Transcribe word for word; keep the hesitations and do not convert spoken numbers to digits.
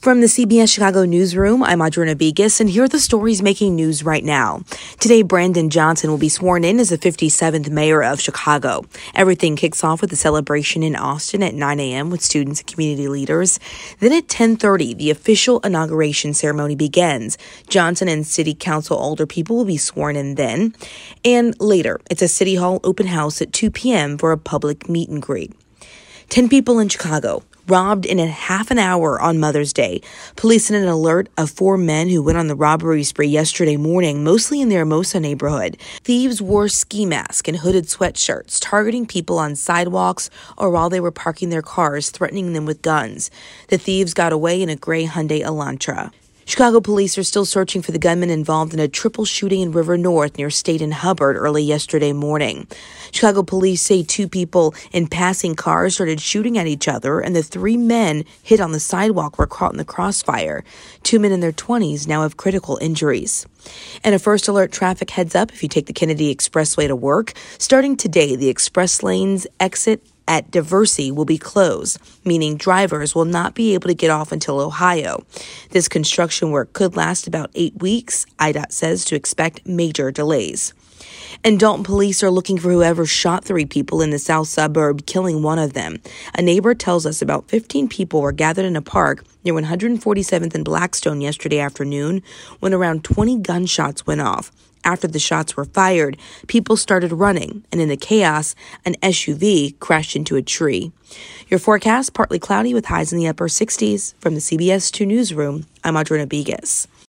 From the C B S Chicago newsroom, I'm Audrina Begas, and here are the stories making news right now. Today, Brandon Johnson will be sworn in as the fifty-seventh mayor of Chicago. Everything kicks off with a celebration in Austin at nine a.m. with students and community leaders. Then at ten thirty, the official inauguration ceremony begins. Johnson and city council older people will be sworn in then. And later, it's a city hall open house at two p.m. for a public meet and greet. Ten people in Chicago robbed in a half an hour on Mother's Day. Police sent an alert of four men who went on the robbery spree yesterday morning, mostly in the Hermosa neighborhood. Thieves wore ski masks and hooded sweatshirts, targeting people on sidewalks or while they were parking their cars, threatening them with guns. The thieves got away in a gray Hyundai Elantra. Chicago police are still searching for the gunman involved in a triple shooting in River North near State and Hubbard early yesterday morning. Chicago police say two people in passing cars started shooting at each other, and the three men hit on the sidewalk were caught in the crossfire. Two men in their twenties now have critical injuries. And a first alert traffic heads up if you take the Kennedy Expressway to work. Starting today, the express lanes exit at Diversey will be closed, meaning drivers will not be able to get off until Ohio. This construction work could last about eight weeks. I D O T says to expect major delays. And Dalton police are looking for whoever shot three people in the south suburb, killing one of them. A neighbor tells us about fifteen people were gathered in a park near one hundred forty-seventh and Blackstone yesterday afternoon when around twenty gunshots went off. After the shots were fired, people started running, and in the chaos, an S U V crashed into a tree. Your forecast, partly cloudy with highs in the upper sixties. From the C B S two Newsroom, I'm Audrina Begas.